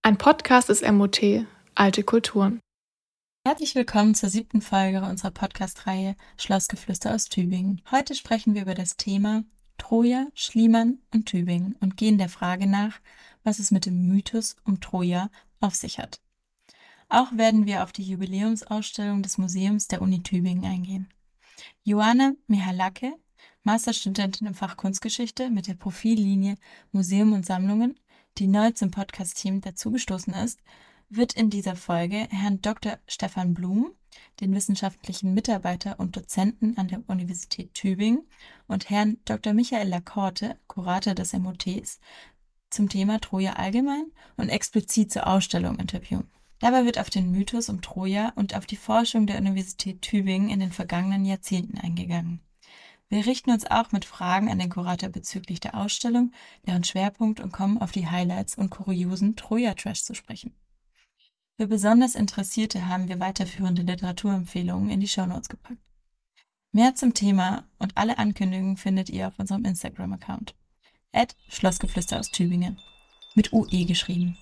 Ein Podcast ist MOT, Alte Kulturen. Herzlich willkommen zur 7. Folge unserer Podcast-Reihe Schlossgeflüster aus Tübingen. Heute sprechen wir über das Thema Troja, Schliemann und Tübingen und gehen der Frage nach, was es mit dem Mythos um Troja auf sich hat. Auch werden wir auf die Jubiläumsausstellung des Museums der Uni Tübingen eingehen. Joanna Mihalake, Masterstudentin im Fach Kunstgeschichte mit der Profillinie Museum und Sammlungen, die neu zum Podcast-Team dazugestoßen ist, wird in dieser Folge Herrn Dr. Stefan Blum, den wissenschaftlichen Mitarbeiter und Dozenten an der Universität Tübingen, und Herrn Dr. Michael Lacorte, Kurator des MOTs, zum Thema Troja allgemein und explizit zur Ausstellung interviewen. Dabei wird auf den Mythos um Troja und auf die Forschung der Universität Tübingen in den vergangenen Jahrzehnten eingegangen. Wir richten uns auch mit Fragen an den Kurator bezüglich der Ausstellung, deren Schwerpunkt, und kommen auf die Highlights und kuriosen Troja-Trash zu sprechen. Für besonders Interessierte haben wir weiterführende Literaturempfehlungen in die Shownotes gepackt. Mehr zum Thema und alle Ankündigungen findet ihr auf unserem Instagram-Account @Schlossgeflüster aus Tübingen, mit UE geschrieben.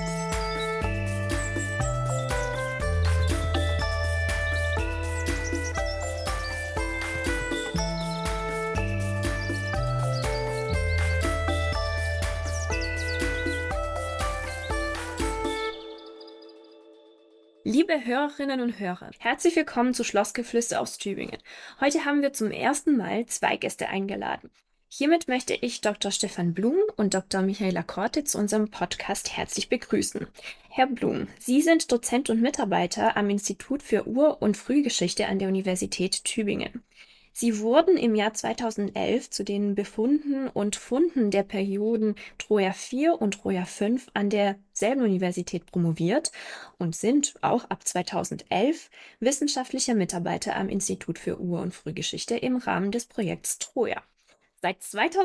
Liebe Hörerinnen und Hörer, herzlich willkommen zu Schlossgeflüster aus Tübingen. Heute haben wir zum ersten Mal 2 Gäste eingeladen. Hiermit möchte ich Dr. Stefan Blum und Dr. Michael Lacorte zu unserem Podcast herzlich begrüßen. Herr Blum, Sie sind Dozent und Mitarbeiter am Institut für Ur- und Frühgeschichte an der Universität Tübingen. Sie wurden im Jahr 2011 zu den Befunden und Funden der Perioden Troja 4 und Troja 5 an derselben Universität promoviert und sind auch ab 2011 wissenschaftlicher Mitarbeiter am Institut für Ur- und Frühgeschichte im Rahmen des Projekts Troja. Seit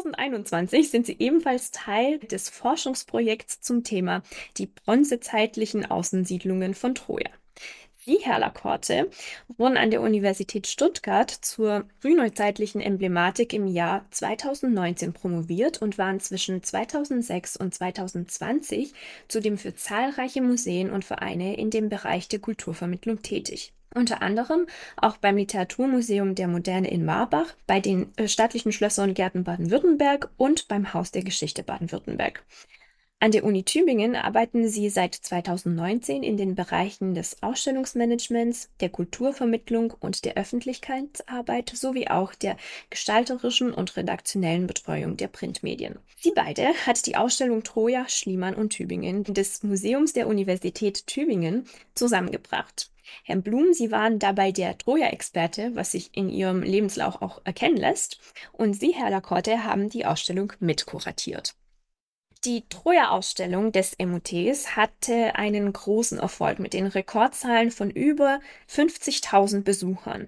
2021 sind sie ebenfalls Teil des Forschungsprojekts zum Thema die bronzezeitlichen Außensiedlungen von Troja. Sie, Herr Lacorte, wurden an der Universität Stuttgart zur frühneuzeitlichen Emblematik im Jahr 2019 promoviert und waren zwischen 2006 und 2020 zudem für zahlreiche Museen und Vereine in dem Bereich der Kulturvermittlung tätig. Unter anderem auch beim Literaturmuseum der Moderne in Marbach, bei den staatlichen Schlössern und Gärten Baden-Württemberg und beim Haus der Geschichte Baden-Württemberg. An der Uni Tübingen arbeiten sie seit 2019 in den Bereichen des Ausstellungsmanagements, der Kulturvermittlung und der Öffentlichkeitsarbeit sowie auch der gestalterischen und redaktionellen Betreuung der Printmedien. Sie beide hat die Ausstellung Troja, Schliemann und Tübingen des Museums der Universität Tübingen zusammengebracht. Herr Blum, Sie waren dabei der Troja-Experte, was sich in Ihrem Lebenslauf auch erkennen lässt, und Sie, Herr Lacorte, haben die Ausstellung mitkuratiert. Die Troja-Ausstellung des MOTs hatte einen großen Erfolg mit den Rekordzahlen von über 50.000 Besuchern.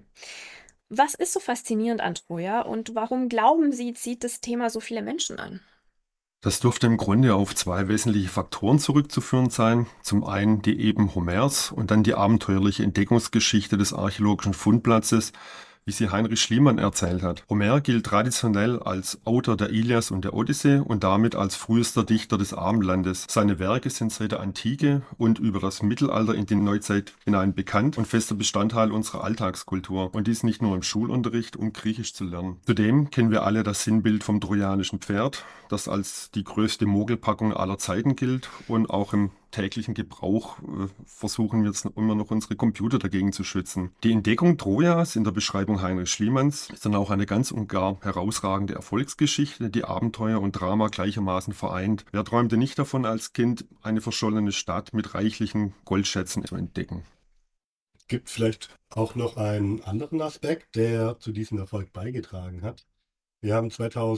Was ist so faszinierend an Troja und warum glauben Sie, zieht das Thema so viele Menschen an? Das dürfte im Grunde auf 2 wesentliche Faktoren zurückzuführen sein. Zum einen die Eben Homers und dann die abenteuerliche Entdeckungsgeschichte des archäologischen Fundplatzes, wie sie Heinrich Schliemann erzählt hat. Homer gilt traditionell als Autor der Ilias und der Odyssee und damit als frühester Dichter des Abendlandes. Seine Werke sind seit der Antike und über das Mittelalter in die Neuzeit hinein bekannt und fester Bestandteil unserer Alltagskultur. Und dies nicht nur im Schulunterricht, um Griechisch zu lernen. Zudem kennen wir alle das Sinnbild vom trojanischen Pferd, das als die größte Mogelpackung aller Zeiten gilt, und auch im täglichen Gebrauch versuchen wir jetzt immer noch unsere Computer dagegen zu schützen. Die Entdeckung Trojas in der Beschreibung Heinrich Schliemanns ist dann auch eine ganz und gar herausragende Erfolgsgeschichte, die Abenteuer und Drama gleichermaßen vereint. Wer träumte nicht davon, als Kind eine verschollene Stadt mit reichlichen Goldschätzen zu entdecken? Es gibt vielleicht auch noch einen anderen Aspekt, der zu diesem Erfolg beigetragen hat. Wir haben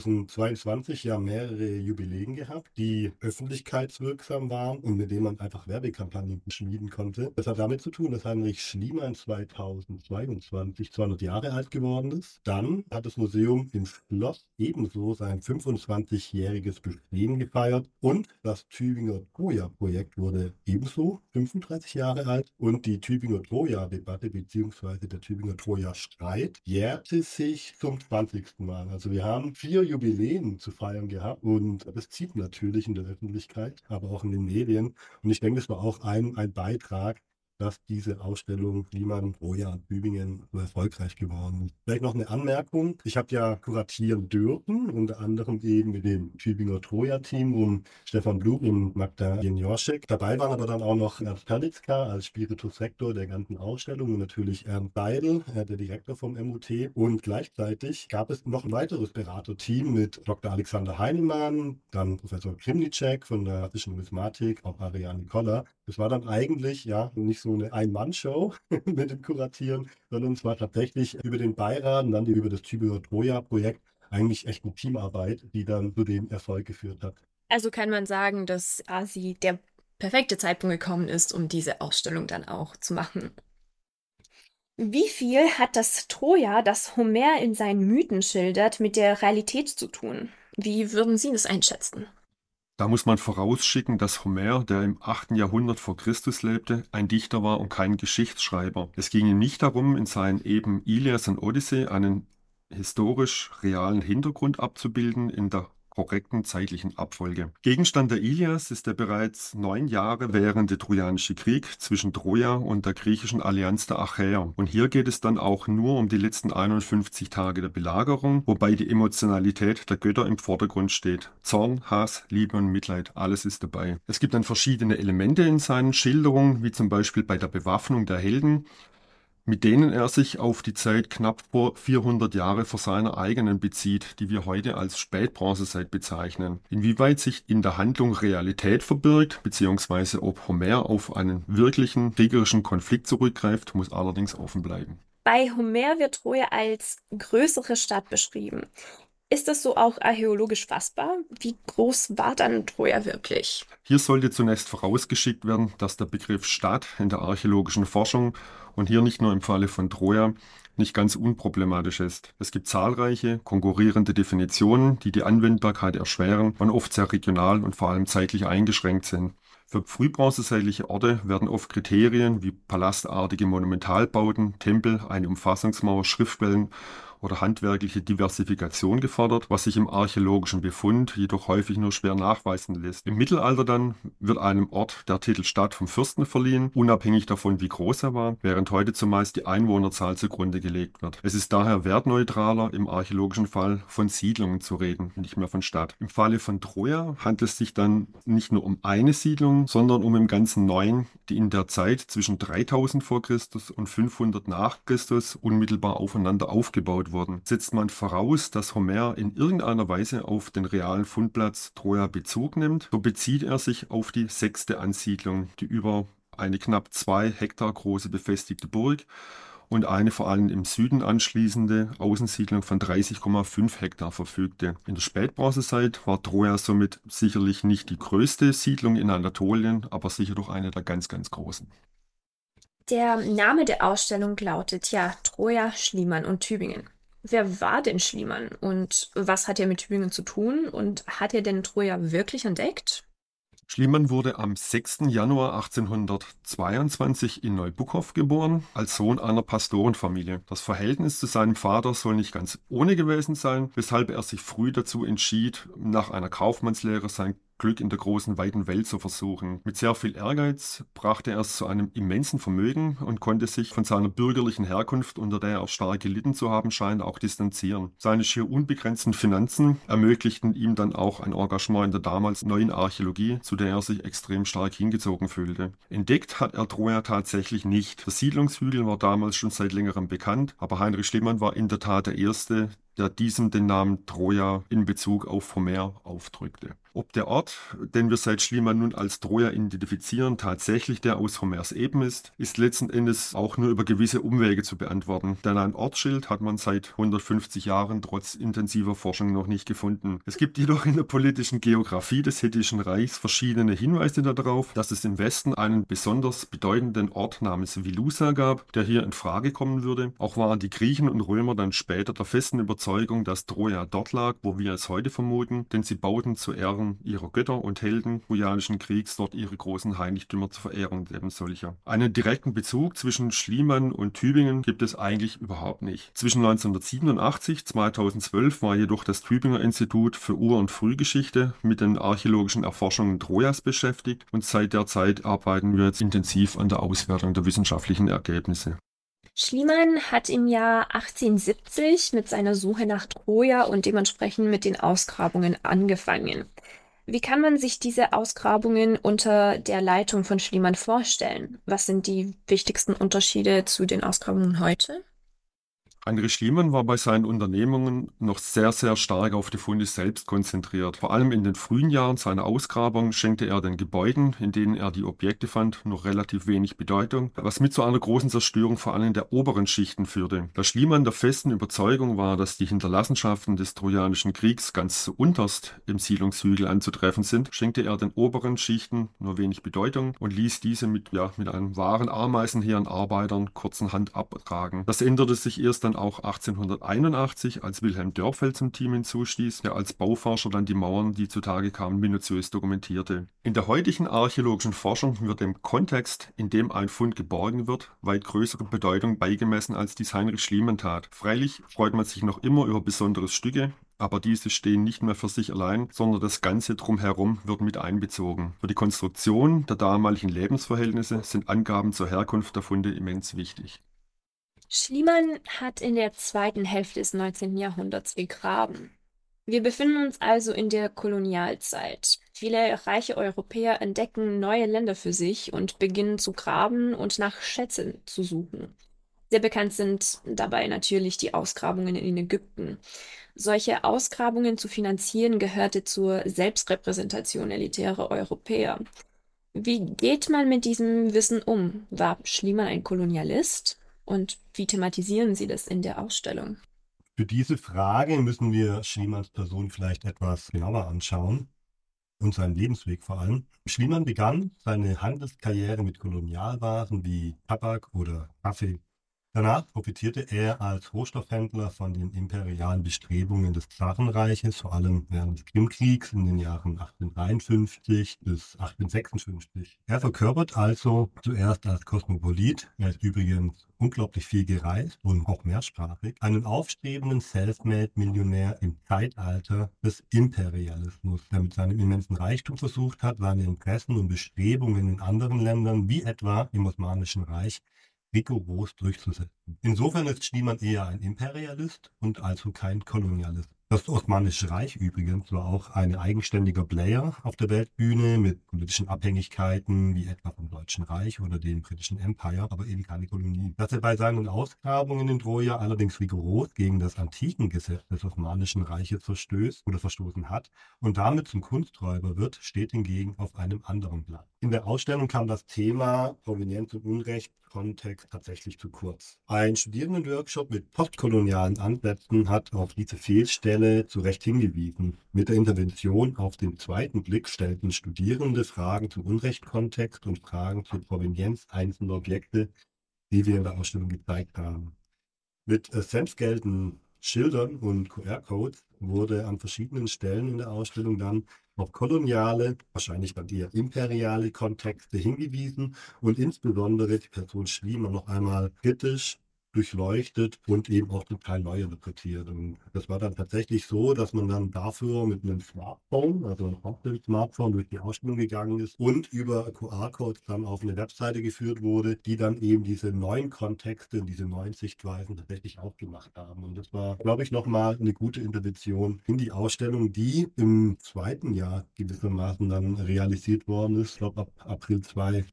2022 ja mehrere Jubiläen gehabt, die öffentlichkeitswirksam waren und mit denen man einfach Werbekampagnen schmieden konnte. Das hat damit zu tun, dass Heinrich Schliemann 2022 200 Jahre alt geworden ist. Dann hat das Museum im Schloss ebenso sein 25-jähriges Bestehen gefeiert und das Tübinger Troja-Projekt wurde ebenso 35 Jahre alt und die Tübinger Troja-Debatte bzw. der Tübinger Troja-Streit jährte sich zum 20. Mal. Also wir Wir haben 4 Jubiläen zu feiern gehabt und das zieht natürlich in der Öffentlichkeit, aber auch in den Medien. Und ich denke, das war auch ein Beitrag, dass diese Ausstellung Schliemann, Troja und Tübingen so erfolgreich geworden ist. Vielleicht noch eine Anmerkung. Ich habe ja kuratieren dürfen, unter anderem eben mit dem Tübinger Troja-Team um Stefan Blum und Magda Jeniorschek. Dabei waren aber dann auch noch Ernst Kalitzka als Spiritus Rector der ganzen Ausstellung und natürlich Ernst Seidel, der Direktor vom MUT. Und gleichzeitig gab es noch ein weiteres Beraterteam mit Dr. Alexander Heinemann, dann Professor Krimnicek von der klassischen Numismatik, auch Ariane Koller. Das war dann eigentlich ja nicht so eine Ein-Mann-Show mit dem Kuratieren, sondern es war tatsächlich über den Beirat und dann über das Tübinger Troja-Projekt eigentlich echt eine Teamarbeit, die dann zu dem Erfolg geführt hat. Also kann man sagen, dass quasi der perfekte Zeitpunkt gekommen ist, um diese Ausstellung dann auch zu machen. Wie viel hat das Troja, das Homer in seinen Mythen schildert, mit der Realität zu tun? Wie würden Sie das einschätzen? Da muss man vorausschicken, dass Homer, der im 8. Jahrhundert vor Christus lebte, ein Dichter war und kein Geschichtsschreiber. Es ging ihm nicht darum, in seinen Eben Ilias und Odyssee einen historisch realen Hintergrund abzubilden in der korrekten zeitlichen Abfolge. Gegenstand der Ilias ist der bereits 9 Jahre währende Trojanische Krieg zwischen Troja und der griechischen Allianz der Achäer. Und hier geht es dann auch nur um die letzten 51 Tage der Belagerung, wobei die Emotionalität der Götter im Vordergrund steht. Zorn, Hass, Liebe und Mitleid, alles ist dabei. Es gibt dann verschiedene Elemente in seinen Schilderungen, wie zum Beispiel bei der Bewaffnung der Helden, mit denen er sich auf die Zeit knapp vor 400 Jahre vor seiner eigenen bezieht, die wir heute als Spätbronzezeit bezeichnen. Inwieweit sich in der Handlung Realität verbirgt, beziehungsweise ob Homer auf einen wirklichen kriegerischen Konflikt zurückgreift, muss allerdings offen bleiben. Bei Homer wird Troja als größere Stadt beschrieben. Ist das so auch archäologisch fassbar? Wie groß war dann Troja wirklich? Hier sollte zunächst vorausgeschickt werden, dass der Begriff Stadt in der archäologischen Forschung und hier nicht nur im Falle von Troja nicht ganz unproblematisch ist. Es gibt zahlreiche konkurrierende Definitionen, die die Anwendbarkeit erschweren und oft sehr regional und vor allem zeitlich eingeschränkt sind. Für frühbronzezeitliche Orte werden oft Kriterien wie palastartige Monumentalbauten, Tempel, eine Umfassungsmauer, Schriftquellen oder handwerkliche Diversifikation gefordert, was sich im archäologischen Befund jedoch häufig nur schwer nachweisen lässt. Im Mittelalter dann wird einem Ort der Titel Stadt vom Fürsten verliehen, unabhängig davon, wie groß er war, während heute zumeist die Einwohnerzahl zugrunde gelegt wird. Es ist daher wertneutraler, im archäologischen Fall von Siedlungen zu reden, nicht mehr von Stadt. Im Falle von Troja handelt es sich dann nicht nur um eine Siedlung, sondern um im Ganzen 9, die in der Zeit zwischen 3000 vor Christus und 500 nach Christus unmittelbar aufeinander aufgebaut wurden. Setzt man voraus, dass Homer in irgendeiner Weise auf den realen Fundplatz Troja Bezug nimmt, so bezieht er sich auf die 6. Ansiedlung, die über eine knapp 2 Hektar große befestigte Burg und eine vor allem im Süden anschließende Außensiedlung von 30,5 Hektar verfügte. In der Spätbronzezeit war Troja somit sicherlich nicht die größte Siedlung in Anatolien, aber sicher doch eine der ganz, ganz großen. Der Name der Ausstellung lautet ja Troja, Schliemann und Tübingen. Wer war denn Schliemann und was hat er mit Tübingen zu tun und hat er denn Troja wirklich entdeckt? Schliemann wurde am 6. Januar 1822 in Neubuchow geboren, als Sohn einer Pastorenfamilie. Das Verhältnis zu seinem Vater soll nicht ganz ohne gewesen sein, weshalb er sich früh dazu entschied, nach einer Kaufmannslehre sein Glück in der großen, weiten Welt zu versuchen. Mit sehr viel Ehrgeiz brachte er es zu einem immensen Vermögen und konnte sich von seiner bürgerlichen Herkunft, unter der er stark gelitten zu haben scheint, auch distanzieren. Seine schier unbegrenzten Finanzen ermöglichten ihm dann auch ein Engagement in der damals neuen Archäologie, zu der er sich extrem stark hingezogen fühlte. Entdeckt hat er Troja tatsächlich nicht. Der Siedlungshügel war damals schon seit längerem bekannt, aber Heinrich Schliemann war in der Tat der Erste, der diesem den Namen Troja in Bezug auf Homer aufdrückte. Ob der Ort, den wir seit Schliemann nun als Troja identifizieren, tatsächlich der aus Homers Eben ist letzten Endes auch nur über gewisse Umwege zu beantworten. Denn ein Ortsschild hat man seit 150 Jahren trotz intensiver Forschung noch nicht gefunden. Es gibt jedoch in der politischen Geografie des Hettischen Reichs verschiedene Hinweise darauf, dass es im Westen einen besonders bedeutenden Ort namens Vilusa gab, der hier in Frage kommen würde. Auch waren die Griechen und Römer dann später der festen Überzeugung, dass Troja dort lag, wo wir es heute vermuten, denn sie bauten zu Ehren Ehren ihrer Götter und Helden trojanischen Kriegs dort ihre großen Heiligtümer zur Verehrung eben solcher. Einen direkten Bezug zwischen Schliemann und Tübingen gibt es eigentlich überhaupt nicht. Zwischen 1987 und 2012 war jedoch das Tübinger Institut für Ur- und Frühgeschichte mit den archäologischen Erforschungen Trojas beschäftigt und seit der Zeit arbeiten wir jetzt intensiv an der Auswertung der wissenschaftlichen Ergebnisse. Schliemann hat im Jahr 1870 mit seiner Suche nach Troja und dementsprechend mit den Ausgrabungen angefangen. Wie kann man sich diese Ausgrabungen unter der Leitung von Schliemann vorstellen? Was sind die wichtigsten Unterschiede zu den Ausgrabungen heute? Heinrich Schliemann war bei seinen Unternehmungen noch sehr, sehr stark auf die Funde selbst konzentriert. Vor allem in den frühen Jahren seiner Ausgrabung schenkte er den Gebäuden, in denen er die Objekte fand, noch relativ wenig Bedeutung, was mit zu einer großen Zerstörung vor allem der oberen Schichten führte. Da Schliemann der festen Überzeugung war, dass die Hinterlassenschaften des Trojanischen Kriegs ganz unterst im Siedlungshügel anzutreffen sind, schenkte er den oberen Schichten nur wenig Bedeutung und ließ diese mit einem wahren Ameisenheer an Arbeitern kurzerhand abtragen. Das änderte sich erst dann auch 1881, als Wilhelm Dörpfeld zum Team hinzustieß, der als Bauforscher dann die Mauern, die zutage kamen, minutiös dokumentierte. In der heutigen archäologischen Forschung wird dem Kontext, in dem ein Fund geborgen wird, weit größere Bedeutung beigemessen, als dies Heinrich Schliemann tat. Freilich freut man sich noch immer über besondere Stücke, aber diese stehen nicht mehr für sich allein, sondern das Ganze drumherum wird mit einbezogen. Für die Konstruktion der damaligen Lebensverhältnisse sind Angaben zur Herkunft der Funde immens wichtig. Schliemann hat in der zweiten Hälfte des 19. Jahrhunderts gegraben. Wir befinden uns also in der Kolonialzeit. Viele reiche Europäer entdecken neue Länder für sich und beginnen zu graben und nach Schätzen zu suchen. Sehr bekannt sind dabei natürlich die Ausgrabungen in Ägypten. Solche Ausgrabungen zu finanzieren gehörte zur Selbstrepräsentation elitärer Europäer. Wie geht man mit diesem Wissen um? War Schliemann ein Kolonialist? Und wie thematisieren Sie das in der Ausstellung? Für diese Frage müssen wir Schliemanns Person vielleicht etwas genauer anschauen und seinen Lebensweg vor allem. Schliemann begann seine Handelskarriere mit Kolonialwaren wie Tabak oder Kaffee. Danach profitierte er als Rohstoffhändler von den imperialen Bestrebungen des Zarenreiches, vor allem während des Krimkriegs in den Jahren 1853 bis 1856. Er verkörpert also zuerst als Kosmopolit, er ist übrigens unglaublich viel gereist und auch mehrsprachig, einen aufstrebenden Selfmade-Millionär im Zeitalter des Imperialismus, der mit seinem immensen Reichtum versucht hat, seine Interessen und Bestrebungen in anderen Ländern, wie etwa im Osmanischen Reich, rigoros durchzusetzen. Insofern ist Schliemann eher ein Imperialist und also kein Kolonialist. Das Osmanische Reich übrigens war auch ein eigenständiger Player auf der Weltbühne mit politischen Abhängigkeiten wie etwa vom Deutschen Reich oder dem Britischen Empire, aber eben keine Kolonie. Dass er bei seinen Ausgrabungen in Troja allerdings rigoros gegen das Antikengesetz des Osmanischen Reiches verstößt oder verstoßen hat und damit zum Kunsträuber wird, steht hingegen auf einem anderen Blatt. In der Ausstellung kam das Thema Provenienz und Unrecht Kontext tatsächlich zu kurz. Ein Studierendenworkshop mit postkolonialen Ansätzen hat auf diese Fehlstelle zu Recht hingewiesen. Mit der Intervention auf den zweiten Blick stellten Studierende Fragen zum Unrechtkontext und Fragen zur Provenienz einzelner Objekte, die wir in der Ausstellung gezeigt haben. Mit senfgelben Schildern und QR-Codes wurde an verschiedenen Stellen in der Ausstellung dann auf koloniale, wahrscheinlich dann eher imperiale Kontexte hingewiesen und insbesondere die Person Schliemann noch einmal kritisch durchleuchtet und eben auch zum Teil neu interpretiert. Und das war dann tatsächlich so, dass man dann dafür mit einem Smartphone, also einem Hauptbild-Smartphone, durch die Ausstellung gegangen ist und über QR-Codes dann auf eine Webseite geführt wurde, die dann eben diese neuen Kontexte, diese neuen Sichtweisen tatsächlich auch gemacht haben. Und das war, glaube ich, nochmal eine gute Intervention in die Ausstellung, die im zweiten Jahr gewissermaßen dann realisiert worden ist. Ich glaube, ab April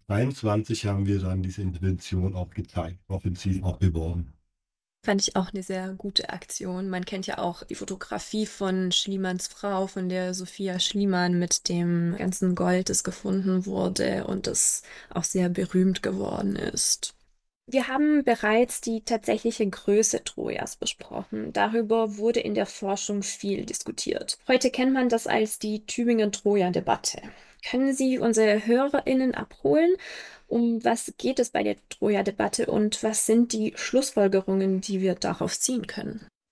2023 haben wir dann diese Intervention auch gezeigt, offensiv auch beworben. Fand ich auch eine sehr gute Aktion. Man kennt ja auch die Fotografie von Schliemanns Frau, von der Sophia Schliemann mit dem ganzen Gold, das gefunden wurde und das auch sehr berühmt geworden ist. Wir haben bereits die tatsächliche Größe Trojas besprochen. Darüber wurde in der Forschung viel diskutiert. Heute kennt man das als die Tübingen-Troja-Debatte. Können Sie unsere HörerInnen abholen? Um was geht es bei der Troja-Debatte und was sind die Schlussfolgerungen, die wir darauf ziehen können?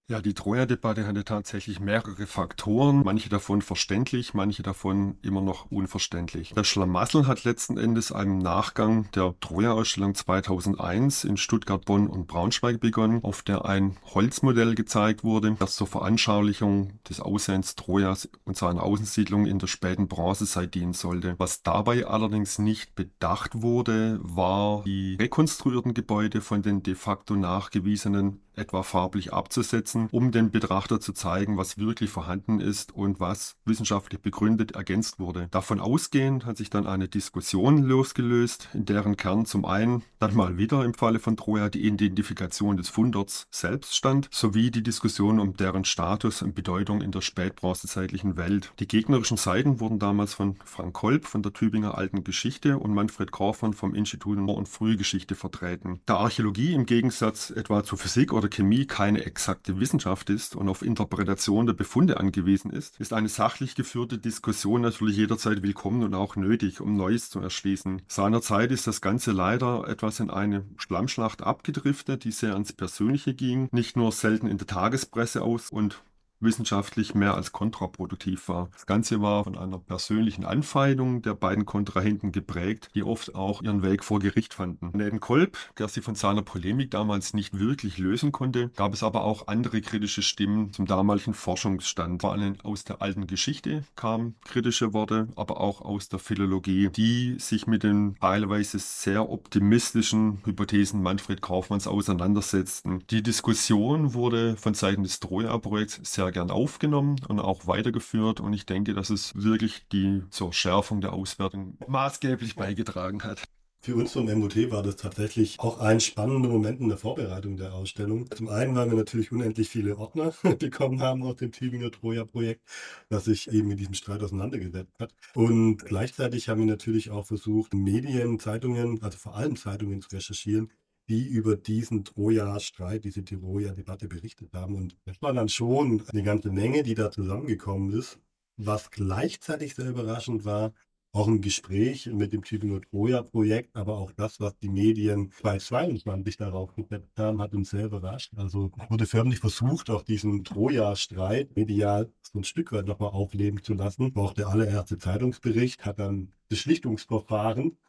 Ja, die Troja-Debatte hatte tatsächlich mehrere Faktoren, manche davon verständlich, manche davon immer noch unverständlich. Der Schlamassel hat letzten Endes im Nachgang der Troja-Ausstellung 2001 in Stuttgart, Bonn und Braunschweig begonnen, auf der ein Holzmodell gezeigt wurde, das zur Veranschaulichung des Aussehens Trojas und seiner Außensiedlung in der späten Bronzezeit dienen sollte. Was dabei allerdings nicht bedacht wurde, war, die rekonstruierten Gebäude von den de facto nachgewiesenen etwa farblich abzusetzen, um dem Betrachter zu zeigen, was wirklich vorhanden ist und was wissenschaftlich begründet ergänzt wurde. Davon ausgehend hat sich dann eine Diskussion losgelöst, in deren Kern zum einen dann mal wieder im Falle von Troja die Identifikation des Fundorts selbst stand, sowie die Diskussion um deren Status und Bedeutung in der spätbronzezeitlichen Welt. Die gegnerischen Seiten wurden damals von Frank Kolb von der Tübinger Alten Geschichte und Manfred Kaufmann vom Institut Nord- und Frühgeschichte vertreten. Da Archäologie im Gegensatz etwa zur Physik oder Chemie keine exakte Wissenschaft ist und auf Interpretation der Befunde angewiesen ist eine sachlich geführte Diskussion natürlich jederzeit willkommen und auch nötig, um Neues zu erschließen. Seinerzeit ist das Ganze leider etwas in eine Schlammschlacht abgedriftet, die sehr ans Persönliche ging, nicht nur selten in der Tagespresse aus und wissenschaftlich mehr als kontraproduktiv war. Das Ganze war von einer persönlichen Anfeindung der beiden Kontrahenten geprägt, die oft auch ihren Weg vor Gericht fanden. Neben Kolb, der sie von seiner Polemik damals nicht wirklich lösen konnte, gab es aber auch andere kritische Stimmen zum damaligen Forschungsstand. Vor allem aus der alten Geschichte kamen kritische Worte, aber auch aus der Philologie, die sich mit den teilweise sehr optimistischen Hypothesen Manfred Kaufmanns auseinandersetzten. Die Diskussion wurde von Seiten des Troja-Projekts sehr gern aufgenommen und auch weitergeführt, und ich denke, dass es wirklich zur Schärfung der Auswertung maßgeblich beigetragen hat. Für uns vom MOT war das tatsächlich auch ein spannender Moment in der Vorbereitung der Ausstellung. Zum einen, weil wir natürlich unendlich viele Ordner bekommen haben aus dem Tübinger Troja-Projekt, das sich eben mit diesem Streit auseinandergesetzt hat. Und gleichzeitig haben wir natürlich auch versucht, Medien, Zeitungen, also vor allem Zeitungen zu recherchieren, die über diesen Troja-Streit, diese Troja-Debatte berichtet haben. Und das war dann schon eine ganze Menge, die da zusammengekommen ist. Was gleichzeitig sehr überraschend war, auch im Gespräch mit dem Tübinger Troja-Projekt, aber auch das, was die Medien 2022 darauf gesetzt haben, hat uns sehr überrascht. Also wurde förmlich versucht, auch diesen Troja-Streit medial so ein Stück weit nochmal aufleben zu lassen. War auch der allererste Zeitungsbericht, hat dann das Schlichtungsverfahren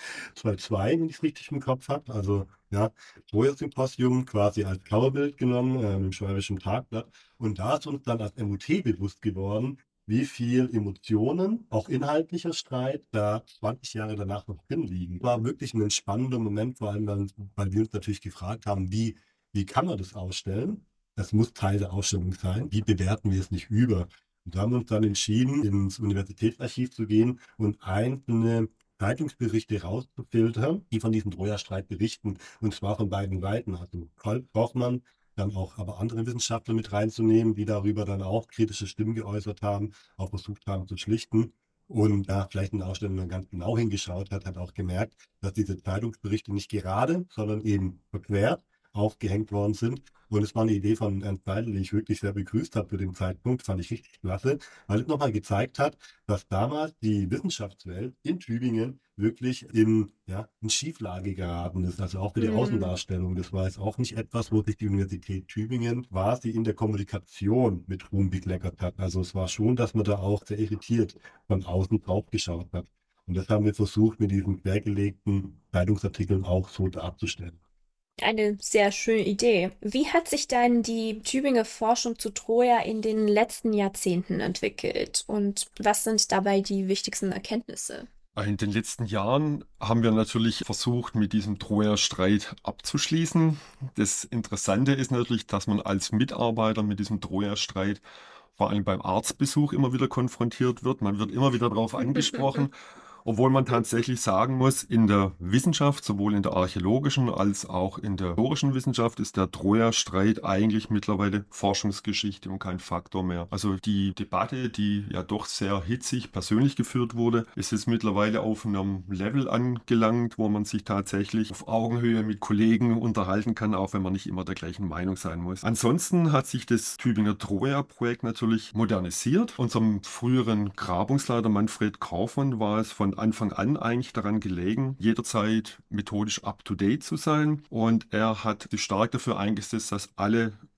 2002, wenn ich es richtig im Kopf habe, also ja, Troja-Symposium quasi als Coverbild genommen im Schwäbischen Tagblatt. Und da ist uns dann als MUT bewusst geworden, wie viel Emotionen, auch inhaltlicher Streit, da 20 Jahre danach noch drin liegen. War wirklich ein entspannender Moment, vor allem, weil wir uns natürlich gefragt haben, wie kann man das ausstellen? Das muss Teil der Ausstellung sein. Wie bewerten wir es nicht über? Und da haben wir uns dann entschieden, ins Universitätsarchiv zu gehen und einzelne Zeitungsberichte rauszufiltern, die von diesem Troja-Streit berichten, und zwar von beiden Seiten. Also Kolb, Hoffmann, dann auch aber andere Wissenschaftler mit reinzunehmen, die darüber dann auch kritische Stimmen geäußert haben, auch versucht haben zu schlichten. Und da vielleicht in der Ausstellung dann ganz genau hingeschaut hat auch gemerkt, dass diese Zeitungsberichte nicht gerade, sondern eben verquert aufgehängt worden sind. Und es war eine Idee von Ernst Seidel, die ich wirklich sehr begrüßt habe für den Zeitpunkt, fand ich richtig klasse, weil es nochmal gezeigt hat, dass damals die Wissenschaftswelt in Tübingen wirklich in Schieflage geraten ist, also auch für die Außendarstellung. Das war jetzt auch nicht etwas, wo sich die Universität Tübingen quasi in der Kommunikation mit Ruhm bekleckert hat. Also es war schon, dass man da auch sehr irritiert von außen drauf geschaut hat. Und das haben wir versucht, mit diesen quergelegten Zeitungsartikeln auch so darzustellen. Eine sehr schöne Idee. Wie hat sich dann die Tübinger Forschung zu Troja in den letzten Jahrzehnten entwickelt und was sind dabei die wichtigsten Erkenntnisse? In den letzten Jahren haben wir natürlich versucht, mit diesem Troja-Streit abzuschließen. Das Interessante ist natürlich, dass man als Mitarbeiter mit diesem Troja-Streit vor allem beim Arztbesuch immer wieder konfrontiert wird. Man wird immer wieder darauf angesprochen. Obwohl man tatsächlich sagen muss, in der Wissenschaft, sowohl in der archäologischen als auch in der historischen Wissenschaft, ist der Troja-Streit eigentlich mittlerweile Forschungsgeschichte und kein Faktor mehr. Also die Debatte, die ja doch sehr hitzig persönlich geführt wurde, ist jetzt mittlerweile auf einem Level angelangt, wo man sich tatsächlich auf Augenhöhe mit Kollegen unterhalten kann, auch wenn man nicht immer der gleichen Meinung sein muss. Ansonsten hat sich das Tübinger Troja-Projekt natürlich modernisiert. Unserem früheren Grabungsleiter Manfred Kaufmann war es von Anfang an eigentlich daran gelegen, jederzeit methodisch up-to-date zu sein. Und er hat sich stark dafür eingesetzt, dass alle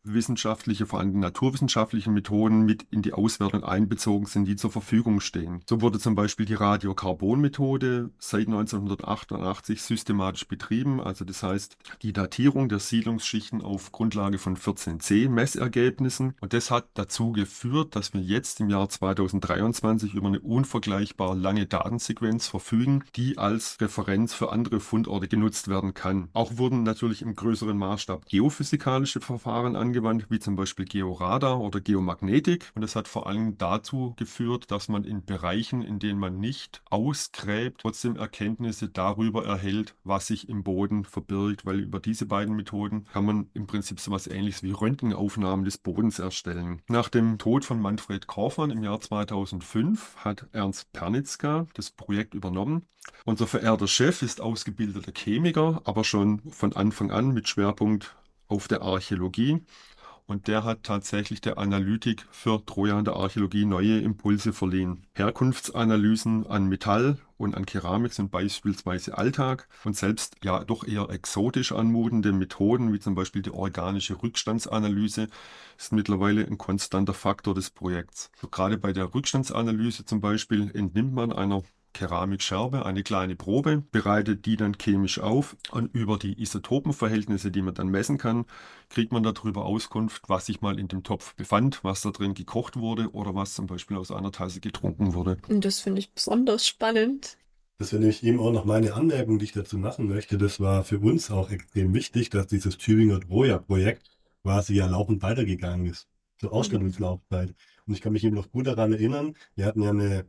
wissenschaftliche, vor allem naturwissenschaftliche Methoden mit in die Auswertung einbezogen sind, die zur Verfügung stehen. So wurde zum Beispiel die Radiokarbonmethode seit 1988 systematisch betrieben. Also das heißt, die Datierung der Siedlungsschichten auf Grundlage von 14C-Messergebnissen. Und das hat dazu geführt, dass wir jetzt im Jahr 2023 über eine unvergleichbar lange Datensequenz verfügen, die als Referenz für andere Fundorte genutzt werden kann. Auch wurden natürlich im größeren Maßstab geophysikalische Verfahren angewandt, wie zum Beispiel Georadar oder Geomagnetik. Und das hat vor allem dazu geführt, dass man in Bereichen, in denen man nicht ausgräbt, trotzdem Erkenntnisse darüber erhält, was sich im Boden verbirgt, weil über diese beiden Methoden kann man im Prinzip so etwas Ähnliches wie Röntgenaufnahmen des Bodens erstellen. Nach dem Tod von Manfred Korfmann im Jahr 2005 hat Ernst Pernitzka das Projekt übernommen. Unser verehrter Chef ist ausgebildeter Chemiker, aber schon von Anfang an mit Schwerpunkt auf der Archäologie. Und der hat tatsächlich der Analytik für Troja in der Archäologie neue Impulse verliehen. Herkunftsanalysen an Metall und an Keramik sind beispielsweise Alltag und selbst ja doch eher exotisch anmutende Methoden, wie zum Beispiel die organische Rückstandsanalyse, ist mittlerweile ein konstanter Faktor des Projekts. So gerade bei der Rückstandsanalyse zum Beispiel entnimmt man einer Keramikscherbe eine kleine Probe, bereitet die dann chemisch auf und über die Isotopenverhältnisse, die man dann messen kann, kriegt man darüber Auskunft, was sich mal in dem Topf befand, was da drin gekocht wurde oder was zum Beispiel aus einer Tasse getrunken wurde. Und das finde ich besonders spannend. Das wäre nämlich eben auch noch meine Anmerkung, die ich dazu machen möchte. Das war für uns auch extrem wichtig, dass dieses Tübinger Troja-Projekt quasi ja laufend weitergegangen ist, zur Ausstellungslaufzeit. Und ich kann mich eben noch gut daran erinnern, wir hatten ja eine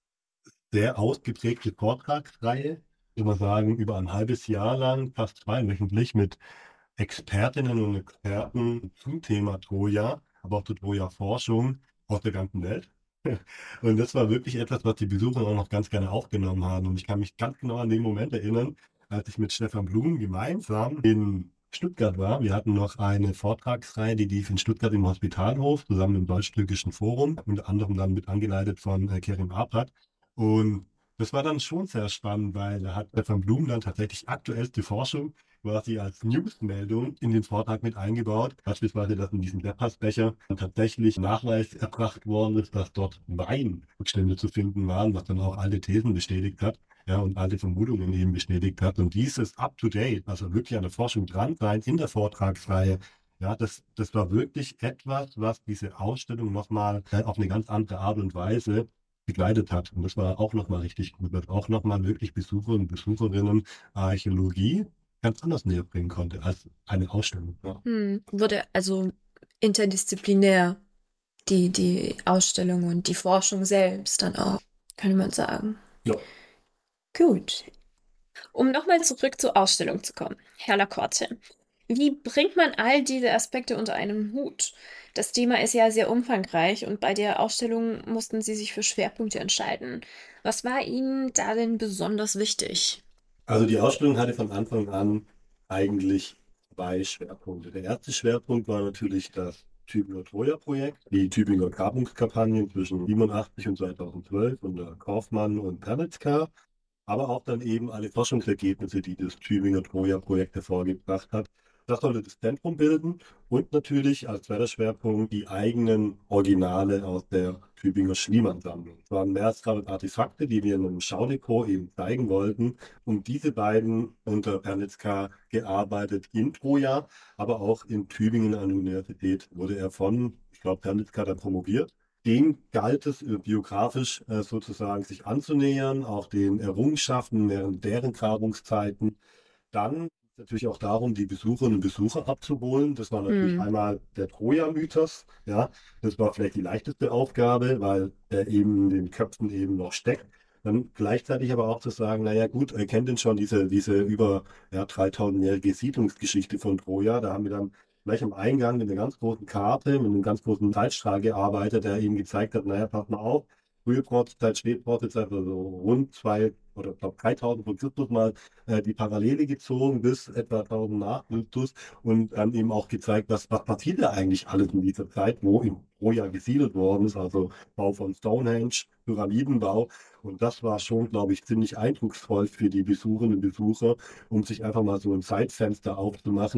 sehr ausgeprägte Vortragsreihe, würde man sagen, über ein halbes Jahr lang, fast zweiwöchentlich, mit Expertinnen und Experten zum Thema Troja, aber auch zur Troja-Forschung aus der ganzen Welt. Und das war wirklich etwas, was die Besucher auch noch ganz gerne aufgenommen haben. Und ich kann mich ganz genau an den Moment erinnern, als ich mit Stefan Blum gemeinsam in Stuttgart war. Wir hatten noch eine Vortragsreihe, die lief in Stuttgart im Hospitalhof, zusammen im Deutsch-Türkischen Forum, unter anderem dann mit angeleitet von Kerim Apat. Und das war dann schon sehr spannend, weil da hat Stefan Blum dann tatsächlich aktuellste Forschung quasi als Newsmeldung in den Vortrag mit eingebaut. Beispielsweise, dass in diesem Leppasbecher dann tatsächlich Nachweis erbracht worden ist, dass dort Weinrückstände zu finden waren, was dann auch alte Thesen bestätigt hat. Ja, und alte Vermutungen eben bestätigt hat. Und dieses up-to-date, also wirklich an der Forschung dran sein in der Vortragsreihe, ja, das war wirklich etwas, was diese Ausstellung nochmal auf eine ganz andere Art und Weise begleitet hat. Und das war auch nochmal richtig gut, weil auch nochmal wirklich Besucher und Besucherinnen Archäologie ganz anders näher bringen konnte als eine Ausstellung. Ja. Wurde also interdisziplinär die Ausstellung und die Forschung selbst dann auch, kann man sagen. Ja. Gut. Um nochmal zurück zur Ausstellung zu kommen, Herr Lacorte, wie bringt man all diese Aspekte unter einen Hut? Das Thema ist ja sehr umfangreich und bei der Ausstellung mussten Sie sich für Schwerpunkte entscheiden. Was war Ihnen da denn besonders wichtig? Also die Ausstellung hatte von Anfang an eigentlich zwei Schwerpunkte. Der erste Schwerpunkt war natürlich das Tübinger Troja-Projekt, die Tübinger Grabungskampagnen zwischen 87 und 2012 unter Kaufmann und Pernitzka, aber auch dann eben alle Forschungsergebnisse, die das Tübinger Troja-Projekt hervorgebracht hat. Das sollte das Zentrum bilden und natürlich als zweiter Schwerpunkt die eigenen Originale aus der Tübinger Schliemann-Sammlung. Es waren mehr als 300 Artefakte, die wir in einem Schaudepot eben zeigen wollten. Und diese beiden unter Pernitzka gearbeitet in Troja, aber auch in Tübingen an der Universität wurde er von, ich glaube, Pernitzka dann promoviert. Dem galt es biografisch sozusagen sich anzunähern, auch den Errungenschaften während deren Grabungszeiten. Dann natürlich auch darum, die Besucherinnen und Besucher abzuholen. Das war natürlich einmal der Troja-Mythos. Ja, das war vielleicht die leichteste Aufgabe, weil er eben in den Köpfen eben noch steckt. Dann gleichzeitig aber auch zu sagen, naja gut, er kennt denn schon diese über 3000-jährige Siedlungsgeschichte von Troja. Da haben wir dann gleich am Eingang mit einer ganz großen Karte, mit einem ganz großen Zeitstrahl gearbeitet, der eben gezeigt hat, naja, pass mal auf, frühe Bronzezeit, Spätbronzezeit, also rund 2000 oder ich glaube 3000 vor Christus mal die Parallele gezogen bis etwa 1000 nach Christus und dann eben auch gezeigt, was passiert da eigentlich alles in dieser Zeit, wo in Troja gesiedelt worden ist, also Bau von Stonehenge, Pyramidenbau. Und das war schon, glaube ich, ziemlich eindrucksvoll für die Besucherinnen und Besucher, um sich einfach mal so ein Zeitfenster aufzumachen,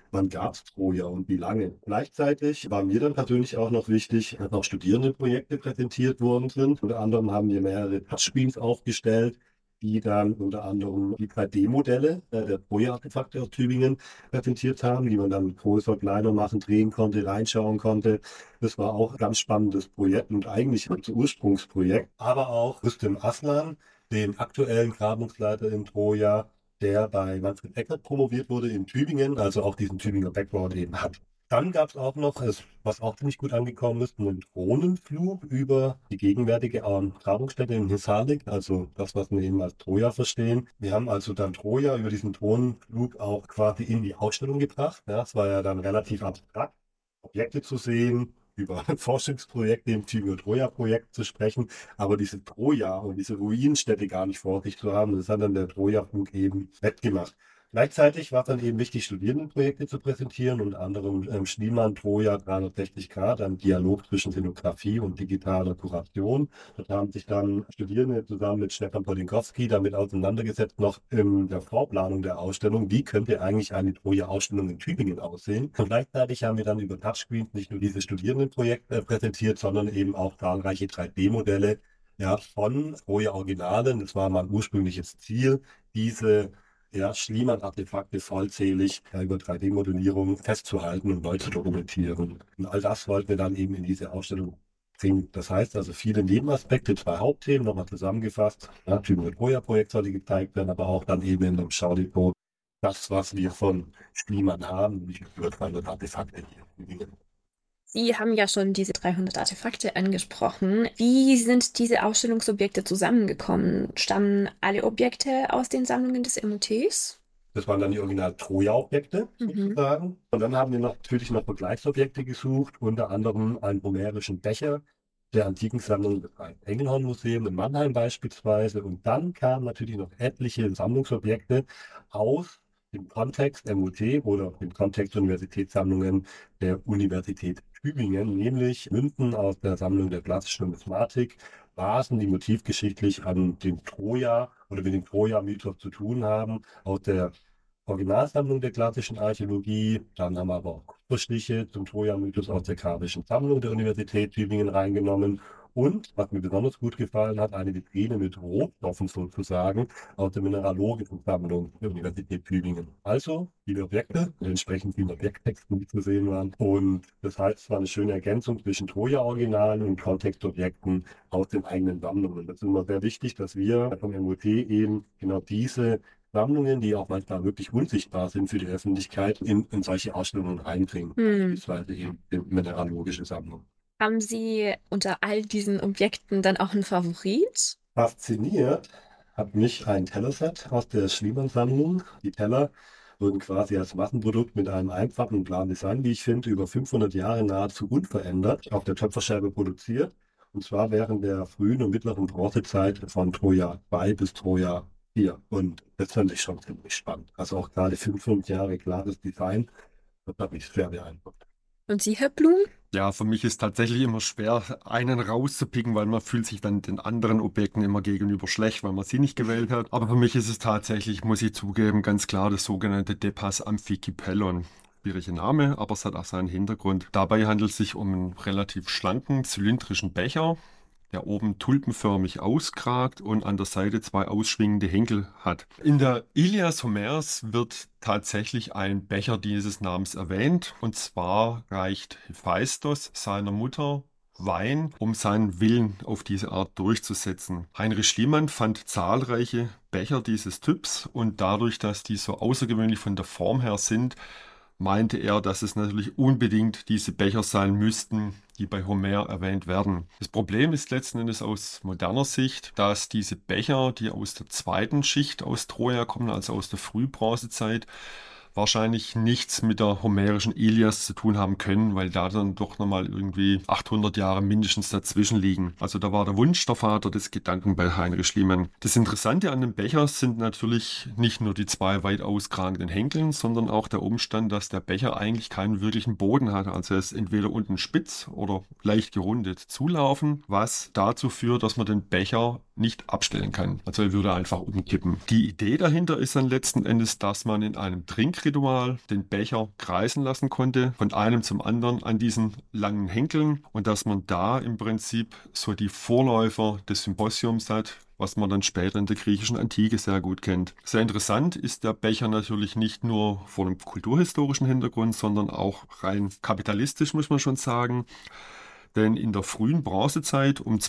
wann gab es Troja und wie lange. Gleichzeitig war mir dann persönlich auch noch wichtig, dass auch Studierendenprojekte präsentiert worden sind. Unter anderem haben wir mehrere Touchscreens aufgestellt, die dann unter anderem die 3D-Modelle der Troja-Artefakte aus Tübingen präsentiert haben, die man dann größer, kleiner machen, drehen konnte, reinschauen konnte. Das war auch ein ganz spannendes Projekt und eigentlich unser Ursprungsprojekt. Aber auch Rüstem Aslan, den aktuellen Grabungsleiter in Troja, der bei Manfred Eckert promoviert wurde in Tübingen, also auch diesen Tübinger Background eben hat. Dann gab es auch noch, was auch ziemlich gut angekommen ist, einen Drohnenflug über die gegenwärtige Grabungsstätte in Hisarlik, also das, was wir eben als Troja verstehen. Wir haben also dann Troja über diesen Drohnenflug auch quasi in die Ausstellung gebracht. Ja, es war ja dann relativ abstrakt, Objekte zu sehen, über Forschungsprojekte im Tübinger Troja-Projekt zu sprechen, aber diese Troja und diese Ruinenstätte gar nicht vor sich zu haben, das hat dann der Troja-Flug eben wettgemacht. Gleichzeitig war es dann eben wichtig, Studierendenprojekte zu präsentieren, unter anderem Schliemann Troja 360 Grad, ein Dialog zwischen Szenografie und digitaler Kuration. Dort haben sich dann Studierende zusammen mit Stefan Polinkowski damit auseinandergesetzt, noch in der Vorplanung der Ausstellung, wie könnte eigentlich eine Troja-Ausstellung in Tübingen aussehen. Und gleichzeitig haben wir dann über Touchscreens nicht nur diese Studierendenprojekte präsentiert, sondern eben auch zahlreiche 3D-Modelle von Troja-Originalen. Das war mein ursprüngliches Ziel, diese Schliemann-Artefakte vollzählig über 3D-Modellierung festzuhalten und neu zu dokumentieren. Und all das wollten wir dann eben in diese Ausstellung bringen. Das heißt also viele Nebenaspekte, 2 Hauptthemen nochmal zusammengefasst. Tübinger Troja-Projekt sollte gezeigt werden, aber auch dann eben in einem Schaudepot das, was wir von Schliemann haben, nicht über 300 Artefakte hier. Sie haben ja schon diese 300 Artefakte angesprochen. Wie sind diese Ausstellungsobjekte zusammengekommen? Stammen alle Objekte aus den Sammlungen des MOTs? Das waren dann die Original-Troja-Objekte sozusagen. Und dann haben wir natürlich noch Vergleichsobjekte gesucht, unter anderem einen homerischen Becher der Antikensammlung des Engelhorn-Museum in Mannheim beispielsweise. Und dann kamen natürlich noch etliche Sammlungsobjekte aus dem Kontext MOT oder dem Kontext Universitätssammlungen der Universität Tübingen, nämlich Münzen aus der Sammlung der klassischen Numismatik, Vasen, die motivgeschichtlich an dem Troja oder mit dem Troja-Mythos zu tun haben, aus der Originalsammlung der klassischen Archäologie. Dann haben wir aber auch Kupferstiche zum Troja-Mythos aus der grafischen Sammlung der Universität Tübingen reingenommen. Und, was mir besonders gut gefallen hat, eine Vitrine mit Rohstoffen sozusagen aus der mineralogischen Sammlung der Universität Tübingen. Also viele Objekte, entsprechend vielen Objekttexten, die zu sehen waren. Und das heißt, es war eine schöne Ergänzung zwischen Troja-Originalen und Kontextobjekten aus den eigenen Sammlungen. Das ist immer sehr wichtig, dass wir vom MOT eben genau diese Sammlungen, die auch manchmal wirklich unsichtbar sind für die Öffentlichkeit, in solche Ausstellungen einbringen. Beispielsweise eben die mineralogische Sammlung. Haben Sie unter all diesen Objekten dann auch einen Favorit? Fasziniert hat mich ein Tellerset aus der Schliemann-Sammlung. Die Teller wurden quasi als Massenprodukt mit einem einfachen und klaren Design, wie ich finde, über 500 Jahre nahezu unverändert auf der Töpferscheibe produziert. Und zwar während der frühen und mittleren Bronzezeit von Troja 2 bis Troja 4. Und das fand ich schon ziemlich spannend. Also auch gerade 500 Jahre klares Design, das hat mich sehr beeindruckt. Und Sie, Herr Blum? Ja, für mich ist tatsächlich immer schwer, einen rauszupicken, weil man fühlt sich dann den anderen Objekten immer gegenüber schlecht, weil man sie nicht gewählt hat. Aber für mich ist es tatsächlich, muss ich zugeben, ganz klar das sogenannte Depas Amphikypelon. Schwieriger Name, aber es hat auch seinen Hintergrund. Dabei handelt es sich um einen relativ schlanken, zylindrischen Becher, der oben tulpenförmig auskragt und an der Seite 2 ausschwingende Henkel hat. In der Ilias Homers wird tatsächlich ein Becher dieses Namens erwähnt, und zwar reicht Hephaistos seiner Mutter Wein, um seinen Willen auf diese Art durchzusetzen. Heinrich Schliemann fand zahlreiche Becher dieses Typs, und dadurch, dass die so außergewöhnlich von der Form her sind, meinte er, dass es natürlich unbedingt diese Becher sein müssten, die bei Homer erwähnt werden. Das Problem ist letzten Endes aus moderner Sicht, dass diese Becher, die aus der zweiten Schicht aus Troja kommen, also aus der Frühbronzezeit, wahrscheinlich nichts mit der homerischen Ilias zu tun haben können, weil da dann doch nochmal irgendwie 800 Jahre mindestens dazwischen liegen. Also da war der Wunsch der Vater des Gedanken bei Heinrich Schliemann. Das Interessante an dem Becher sind natürlich nicht nur die 2 weit auskragenden Henkeln, sondern auch der Umstand, dass der Becher eigentlich keinen wirklichen Boden hat. Also er ist entweder unten spitz oder leicht gerundet zulaufen, was dazu führt, dass man den Becher nicht abstellen kann. Also er würde einfach umkippen. Die Idee dahinter ist dann letzten Endes, dass man in einem Trinkritual den Becher kreisen lassen konnte, von einem zum anderen an diesen langen Henkeln, und dass man da im Prinzip so die Vorläufer des Symposiums hat, was man dann später in der griechischen Antike sehr gut kennt. Sehr interessant ist der Becher natürlich nicht nur vor dem kulturhistorischen Hintergrund, sondern auch rein kapitalistisch, muss man schon sagen. Denn in der frühen Bronzezeit um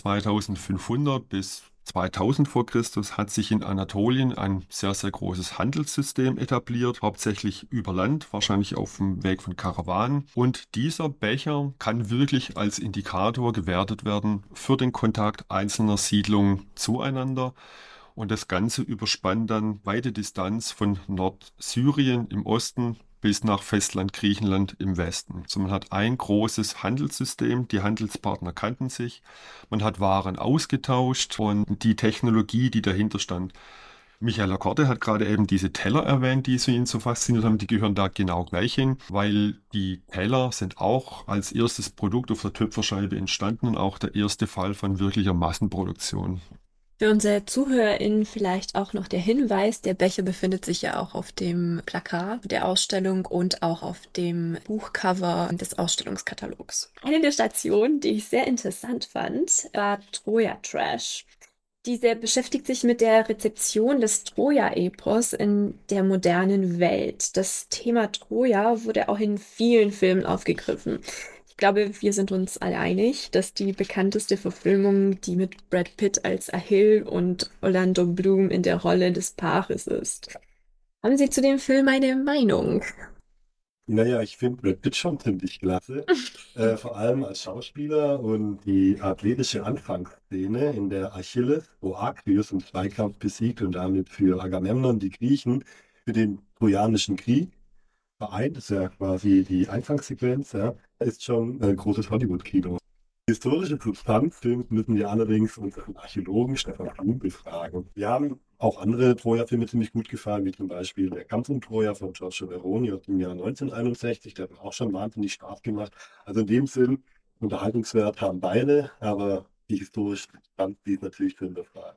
2500 bis 2000 vor Christus hat sich in Anatolien ein sehr, sehr großes Handelssystem etabliert, hauptsächlich über Land, wahrscheinlich auf dem Weg von Karawanen. Und dieser Becher kann wirklich als Indikator gewertet werden für den Kontakt einzelner Siedlungen zueinander. Und das Ganze überspannt dann weite Distanz von Nordsyrien im Osten bis nach Festland Griechenland im Westen. Also man hat ein großes Handelssystem, die Handelspartner kannten sich, man hat Waren ausgetauscht und die Technologie, die dahinter stand. Michael Lacorte hat gerade eben diese Teller erwähnt, die ihn so fasziniert haben, die gehören da genau gleich hin, weil die Teller sind auch als erstes Produkt auf der Töpferscheibe entstanden und auch der erste Fall von wirklicher Massenproduktion. Für unsere ZuhörerInnen vielleicht auch noch der Hinweis, der Becher befindet sich ja auch auf dem Plakat der Ausstellung und auch auf dem Buchcover des Ausstellungskatalogs. Eine der Stationen, die ich sehr interessant fand, war Troja Trash. Diese beschäftigt sich mit der Rezeption des Troja-Epos in der modernen Welt. Das Thema Troja wurde auch in vielen Filmen aufgegriffen. Ich glaube, wir sind uns alle einig, dass die bekannteste Verfilmung die mit Brad Pitt als Achill und Orlando Bloom in der Rolle des Paares ist. Haben Sie zu dem Film eine Meinung? Naja, ich finde Brad Pitt schon ziemlich klasse. Vor allem als Schauspieler, und die athletische Anfangsszene, in der Achilles Oakleus im Zweikampf besiegt und damit für Agamemnon die Griechen für den Trojanischen Krieg vereint, ist ja quasi die Anfangssequenz, ja, ist schon ein großes Hollywood-Kino. Historische Substanzfilme müssen wir allerdings unseren Archäologen Stefan Blum befragen. Wir haben auch andere Troja-Filme ziemlich gut gefallen, wie zum Beispiel Der Kampf um Troja von Giorgio Meroni aus dem Jahr 1961. Der hat mir auch schon wahnsinnig Spaß gemacht. Also in dem Sinn, Unterhaltungswert haben beide, aber die historische Substanz, die ist natürlich zu hinterfragen.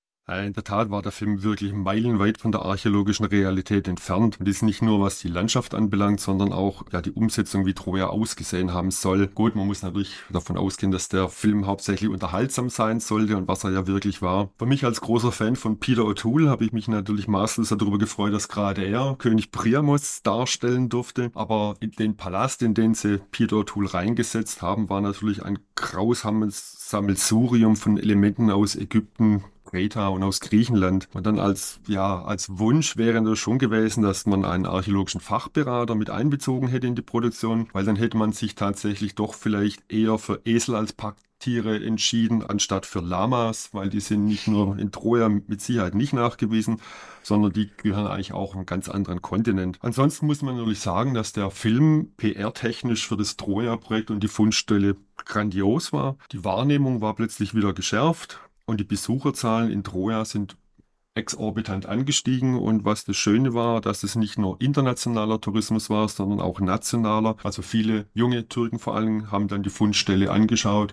In der Tat war der Film wirklich meilenweit von der archäologischen Realität entfernt. Und das nicht nur, was die Landschaft anbelangt, sondern auch die Umsetzung, wie Troja ausgesehen haben soll. Gut, man muss natürlich davon ausgehen, dass der Film hauptsächlich unterhaltsam sein sollte und was er ja wirklich war. Für mich als großer Fan von Peter O'Toole habe ich mich natürlich maßlos darüber gefreut, dass gerade er König Priamos darstellen durfte. Aber in den Palast, in den sie Peter O'Toole reingesetzt haben, war natürlich ein grausames Sammelsurium von Elementen aus Ägypten, Kreta und aus Griechenland. Und dann als Wunsch wäre das schon gewesen, dass man einen archäologischen Fachberater mit einbezogen hätte in die Produktion, weil dann hätte man sich tatsächlich doch vielleicht eher für Esel als Packtiere entschieden, anstatt für Lamas, weil die sind nicht nur in Troja mit Sicherheit nicht nachgewiesen, sondern die gehören eigentlich auch einem ganz anderen Kontinent. Ansonsten muss man natürlich sagen, dass der Film PR-technisch für das Troja-Projekt und die Fundstelle grandios war. Die Wahrnehmung war plötzlich wieder geschärft. Und die Besucherzahlen in Troja sind exorbitant angestiegen. Und was das Schöne war, dass es nicht nur internationaler Tourismus war, sondern auch nationaler. Also viele junge Türken vor allem haben dann die Fundstelle angeschaut,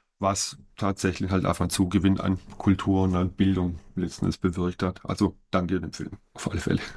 was tatsächlich halt einfach einen Zugewinn an Kultur und an Bildung letztendlich bewirkt hat. Also danke dem Film, auf alle Fälle.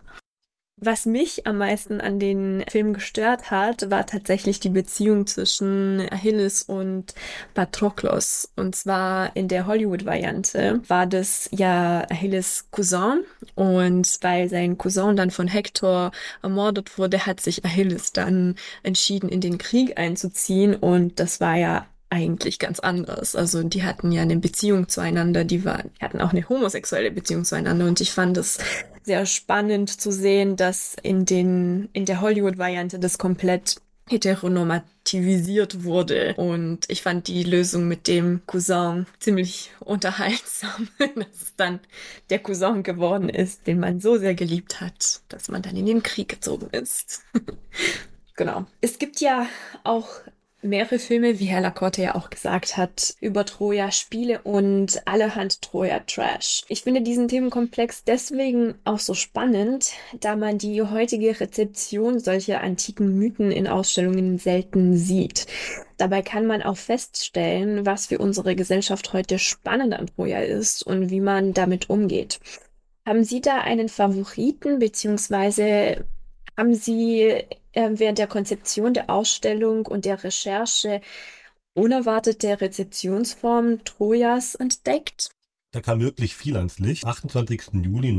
Was mich am meisten an den Film gestört hat, war tatsächlich die Beziehung zwischen Achilles und Patroklos. Und zwar in der Hollywood-Variante war das ja Achilles Cousin. Und weil sein Cousin dann von Hektor ermordet wurde, hat sich Achilles dann entschieden, in den Krieg einzuziehen. Und das war ja eigentlich ganz anders. Also die hatten ja eine Beziehung zueinander, die hatten auch eine homosexuelle Beziehung zueinander, und ich fand es sehr spannend zu sehen, dass in der Hollywood-Variante das komplett heteronormativisiert wurde, und ich fand die Lösung mit dem Cousin ziemlich unterhaltsam, dass es dann der Cousin geworden ist, den man so sehr geliebt hat, dass man dann in den Krieg gezogen ist. Genau. Es gibt ja auch mehrere Filme, wie Herr Lacorte ja auch gesagt hat, über Troja-Spiele und allerhand Troja-Trash. Ich finde diesen Themenkomplex deswegen auch so spannend, da man die heutige Rezeption solcher antiken Mythen in Ausstellungen selten sieht. Dabei kann man auch feststellen, was für unsere Gesellschaft heute spannend an Troja ist und wie man damit umgeht. Haben Sie da einen Favoriten, beziehungsweise haben Sie während der Konzeption der Ausstellung und der Recherche unerwartete Rezeptionsformen Trojas entdeckt? Da kam wirklich viel ans Licht. Am 28. Juli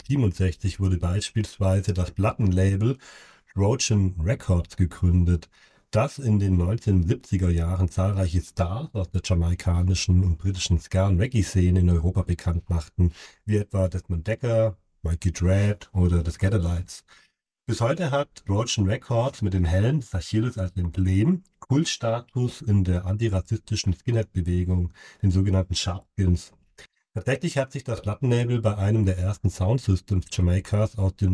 1967 wurde beispielsweise das Plattenlabel Trojan Records gegründet, das in den 1970er Jahren zahlreiche Stars aus der jamaikanischen und britischen Ska- und Reggae-Szene in Europa bekannt machten, wie etwa Desmond Dekker, Mikey Dread oder The Scatterlights. Bis heute hat Trojan Records mit dem Helm des Achilles als Emblem Kultstatus in der antirassistischen Skinhead-Bewegung, den sogenannten Sharpskins. Tatsächlich hat sich das Plattenlabel bei einem der ersten Soundsystems Jamaikas aus den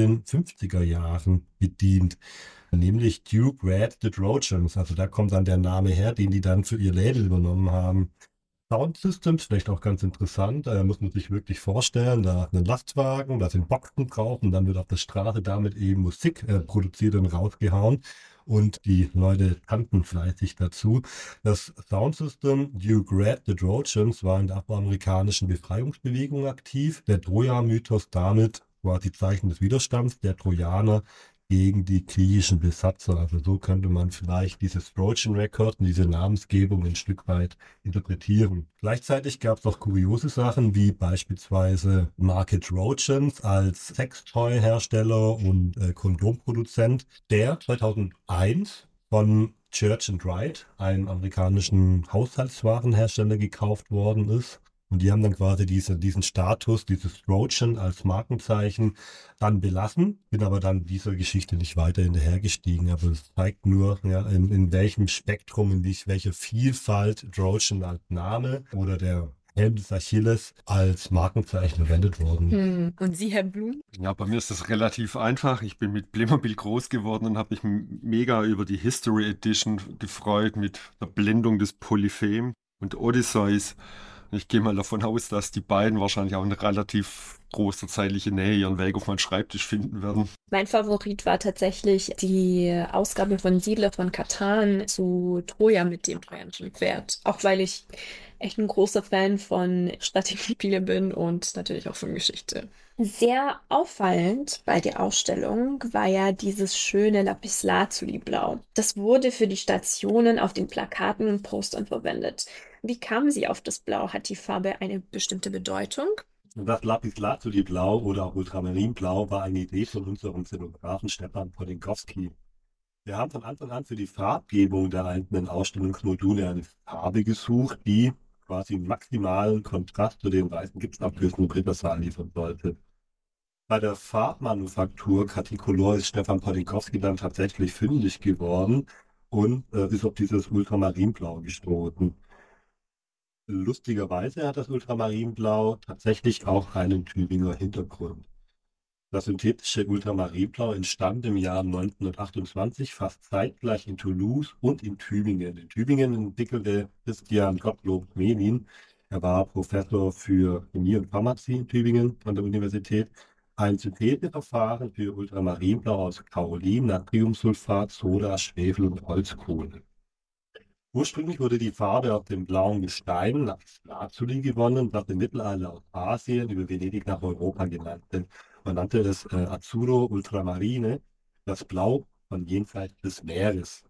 1950er Jahren bedient, nämlich Duke Red The Trojans. Also da kommt dann der Name her, den die dann für ihr Label übernommen haben. Soundsystems, vielleicht auch ganz interessant, muss man sich wirklich vorstellen, da einen Lastwagen, da sind Boxen drauf und dann wird auf der Straße damit eben Musik produziert und rausgehauen und die Leute tanzen fleißig dazu. Das Soundsystem Duke Red The Trojans war in der afroamerikanischen Befreiungsbewegung aktiv. Der Troja-Mythos damit war die Zeichen des Widerstands der Trojaner gegen die griechischen Besatzer. Also so könnte man vielleicht dieses Trojan Record und diese Namensgebung ein Stück weit interpretieren. Gleichzeitig gab es auch kuriose Sachen, wie beispielsweise Marke Trojans als Sextoy-Hersteller und Kondomproduzent, der 2001 von Church and Wright, einem amerikanischen Haushaltswarenhersteller, gekauft worden ist. Und die haben dann quasi diesen Status, dieses Trojan als Markenzeichen dann belassen, bin aber dann dieser Geschichte nicht weiter hinterhergestiegen. Aber es zeigt nur, ja, in welchem Spektrum, welcher Vielfalt Trojan als Name oder der Helm des Achilles als Markenzeichen verwendet worden. Und Sie, Herr Blum? Ja, bei mir ist das relativ einfach. Ich bin mit Playmobil groß geworden und habe mich mega über die History Edition gefreut mit der Blendung des Polyphem und Odysseus. Ich gehe mal davon aus, dass die beiden wahrscheinlich auch in relativ großer zeitlicher Nähe ihren Weg auf meinen Schreibtisch finden werden. Mein Favorit war tatsächlich die Ausgabe von Siedler von Catan zu Troja mit dem trojanischen Pferd. Auch weil ich echt ein großer Fan von Strategiespiele bin und natürlich auch von Geschichte. Sehr auffallend bei der Ausstellung war ja dieses schöne Lapislazuli-Blau. Das wurde für die Stationen auf den Plakaten und Postern verwendet. Wie kamen Sie auf das Blau? Hat die Farbe eine bestimmte Bedeutung? Das Lapislazuli-Blau oder auch Ultramarinblau war eine Idee von unserem Szenografen Stefan Podinkowski. Wir haben von Anfang an für die Farbgebung der einzelnen Ausstellungsmodule eine Farbe gesucht, die quasi einen maximalen Kontrast zu den weißen Gipsabgüssen im Rittersaal liefern sollte. Bei der Farbmanufaktur Caticolor ist Stefan Podinkowski dann tatsächlich fündig geworden und ist auf dieses Ultramarinblau gestoßen. Lustigerweise hat das Ultramarinblau tatsächlich auch einen Tübinger Hintergrund. Das synthetische Ultramarinblau entstand im Jahr 1928 fast zeitgleich in Toulouse und in Tübingen. In Tübingen entwickelte Christian Gottlob Melin, er war Professor für Chemie und Pharmazie in Tübingen an der Universität, ein Syntheseverfahren für Ultramarinblau aus Kaolin, Natriumsulfat, Soda, Schwefel und Holzkohle. Ursprünglich wurde die Farbe aus dem blauen Gestein Lazuli gewonnen, das im Mittelalter aus Asien über Venedig nach Europa gelangte. Man nannte es Azzurro Ultramarine, das Blau von jenseits des Meeres.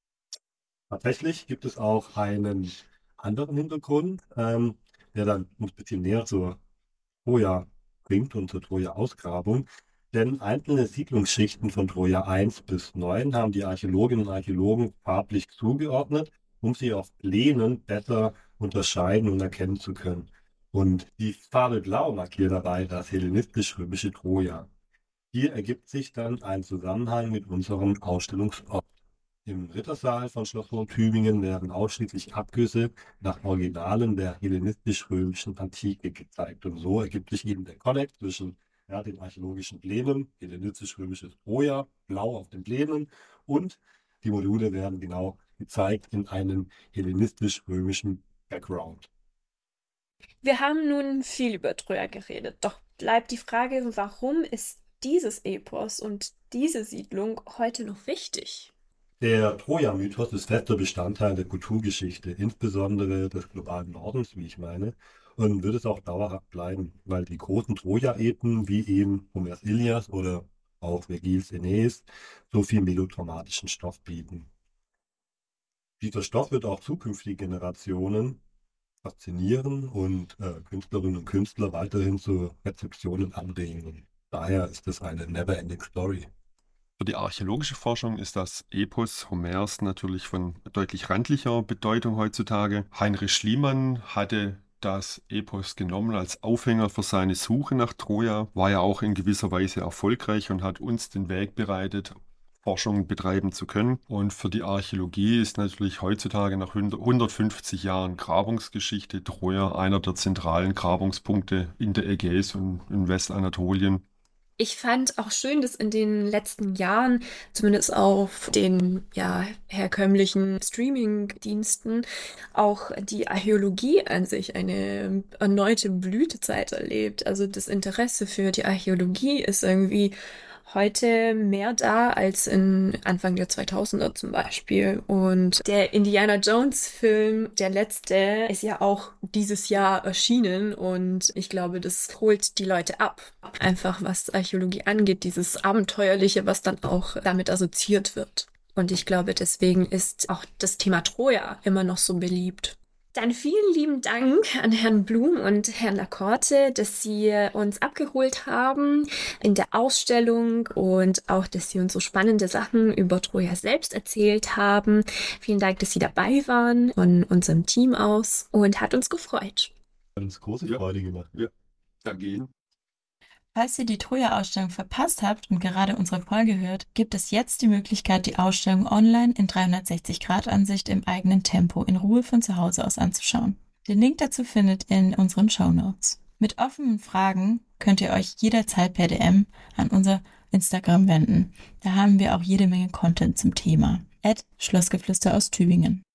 Tatsächlich gibt es auch einen anderen Hintergrund, der dann uns ein bisschen näher zur Troja bringt und zur Troja-Ausgrabung. Denn einzelne Siedlungsschichten von Troja 1 bis 9 haben die Archäologinnen und Archäologen farblich zugeordnet, um sie auf Plänen besser unterscheiden und erkennen zu können. Und die Farbe Blau markiert dabei das hellenistisch-römische Troja. Hier ergibt sich dann ein Zusammenhang mit unserem Ausstellungsort. Im Rittersaal von Schloss Tübingen werden ausschließlich Abgüsse nach Originalen der hellenistisch-römischen Antike gezeigt. Und so ergibt sich eben der Connect zwischen den archäologischen Plänen, hellenistisch-römisches Troja, Blau auf den Plänen, und die Module werden genau gezeigt in einem hellenistisch-römischen Background. Wir haben nun viel über Troja geredet, doch bleibt die Frage, warum ist dieses Epos und diese Siedlung heute noch wichtig? Der Troja-Mythos ist fester Bestandteil der Kulturgeschichte, insbesondere des globalen Nordens, wie ich meine, und wird es auch dauerhaft bleiben, weil die großen Troja-Epen wie eben Homers Ilias oder auch Vergils Aeneis so viel melodramatischen Stoff bieten. Dieser Stoff wird auch zukünftige Generationen faszinieren und Künstlerinnen und Künstler weiterhin zu Rezeptionen anregen. Daher ist es eine never-ending Story. Für die archäologische Forschung ist das Epos Homers natürlich von deutlich randlicher Bedeutung heutzutage. Heinrich Schliemann hatte das Epos genommen als Aufhänger für seine Suche nach Troja, war ja auch in gewisser Weise erfolgreich und hat uns den Weg bereitet, Forschung betreiben zu können. Und für die Archäologie ist natürlich heutzutage nach 150 Jahren Grabungsgeschichte Troja einer der zentralen Grabungspunkte in der Ägäis und in Westanatolien. Ich fand auch schön, dass in den letzten Jahren, zumindest auf den herkömmlichen Streaming-Diensten, auch die Archäologie an sich eine erneute Blütezeit erlebt. Also das Interesse für die Archäologie ist irgendwie heute mehr da als in Anfang der 2000er zum Beispiel. Und der Indiana Jones Film, der letzte, ist ja auch dieses Jahr erschienen und ich glaube, das holt die Leute ab. Einfach was Archäologie angeht, dieses Abenteuerliche, was dann auch damit assoziiert wird. Und ich glaube, deswegen ist auch das Thema Troja immer noch so beliebt. Dann vielen lieben Dank an Herrn Blum und Herrn Lacorte, dass Sie uns abgeholt haben in der Ausstellung und auch, dass Sie uns so spannende Sachen über Troja selbst erzählt haben. Vielen Dank, dass Sie dabei waren von unserem Team aus und hat uns gefreut. Hat uns große Freude gemacht. Ja, danke. Falls ihr die Troja-Ausstellung verpasst habt und gerade unsere Folge hört, gibt es jetzt die Möglichkeit, die Ausstellung online in 360-Grad-Ansicht im eigenen Tempo in Ruhe von zu Hause aus anzuschauen. Den Link dazu findet ihr in unseren Shownotes. Mit offenen Fragen könnt ihr euch jederzeit per DM an unser Instagram wenden. Da haben wir auch jede Menge Content zum Thema. @Schlossgeflüster aus Tübingen.